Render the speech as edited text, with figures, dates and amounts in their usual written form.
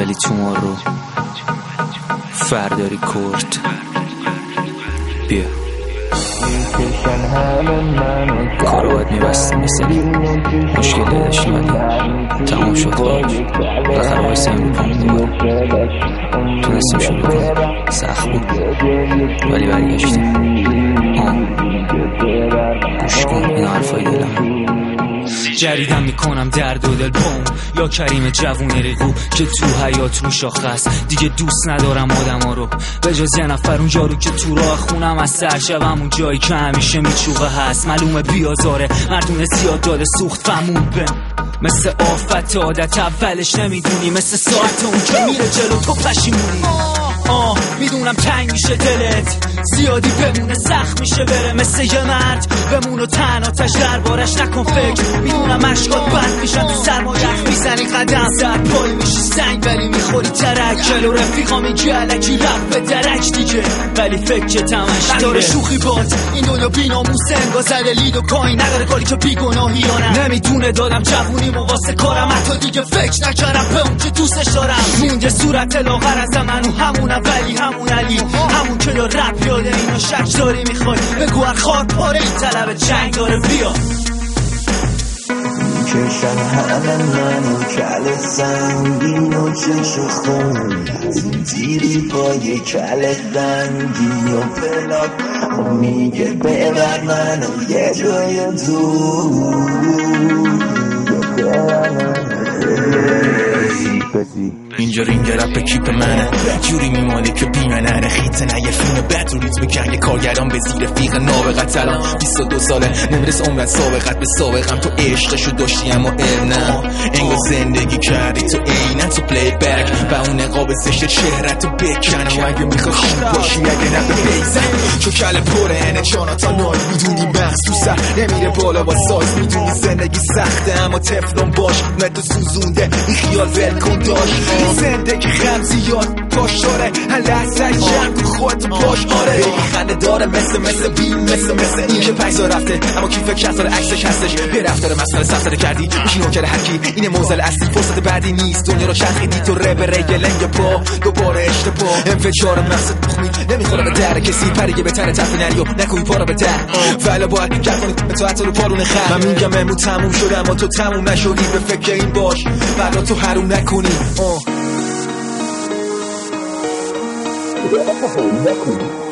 ولی تومارو فرداری کرد. بیا کارو باید میبستیم مثل مشکل داشتیم ولی تمام شد خواهش بخر وایسیم رو پامون دوباره تونستیم شروع کنیم. سخت بود ولی برگشتیم. گوش کن این حرفای دلم. جریدم میکنم درد و دل بوم یا کریم جوون ریقو که تو حیات رو شاخص. دیگه دوست ندارم آدم ها رو به جز یه نفر اون جارو که تو راه خونم از سر شبم اون جایی که همیشه میچوقه هست. معلومه بیازاره مردونه زیاد داده سوخت فهمون بم مثل آفت عادت اولش نمیدونی مثل ساعت اون که میره جلو تو پشیمونی. میدونم تنگ میشه دلت زیادی بمونه سخت میشه بره مثل یه مرد بمون و تنها تش دربارش نکن فکر. میدونم عشقات بد میشن تو سرمایه میزنی قدم زد پای میشی سنگ ولی میخوری ترک. جلو رفیقا میگی علکی رفت به درک دیگه ولی فکر تمش نداره شوخی باد. این دنیا بیناموسه انگار زده لید و کاین نداره کاری که بیگناهی آنم نمیدونه دادم جوونی واسه کارم حتی دیگه فکر نکردم به اون که دوستش دارم. مونده صورت لاغر از منو همونم ولی همون علی همون که رپ یاده اینو شک داری میخوای بگو خار پاره این طلب جنگ داره. بیا چشم همه منو کل سنگین و چشم خون زیری پای کل دنگی و فلاک میگه ببر منو یه جای اینجا رینگ رپ کیپ منه جوری میمالی که بیمنه خیطه نه یه فیلم بد رو ریتم جنگ کارگردان به زیر فیق نابغت الان 22 ساله نمیرس عمرت سابقت به سابقم تو عشقشو داشتی اما نه انگار زندگی کردی تو عینن تو پلی بک و اون نقاب زشت چهرت رو بکنم و اگه میخوای خوب باشی اگه نه به بیزن چو کل پره چاناتا نای میدونی بخص تو سر نمیره بالا با سایز میدونی زندگی سخته اما تفلون باش متو سوزونده این خیال ول کن داشت زندگی غم زیاد باش داره هر لحظه جمع کن خودتو باش آره بگی خنده داره مثل بیم مثل این که 5 سال رفته اما کی فکر کرد عکسش هستش به رفتار مسخره سفر کردی کی نوکر هر کی این موزل اصلی فرصت بعدی نیست دنیا رو چرخیدی تو رب رگلنگ پا دوباره اشتباه انفجار مقصد بخمی نمیخوره به در کسی پریگه به تن طرف نریو نکوی پارا به در ولی باید کار کنی تو حتی رو پارون خم من میگم امو تموم شده اما تو تموم نشدی به فکر این باش بعدا تو حروم نکنی نکنی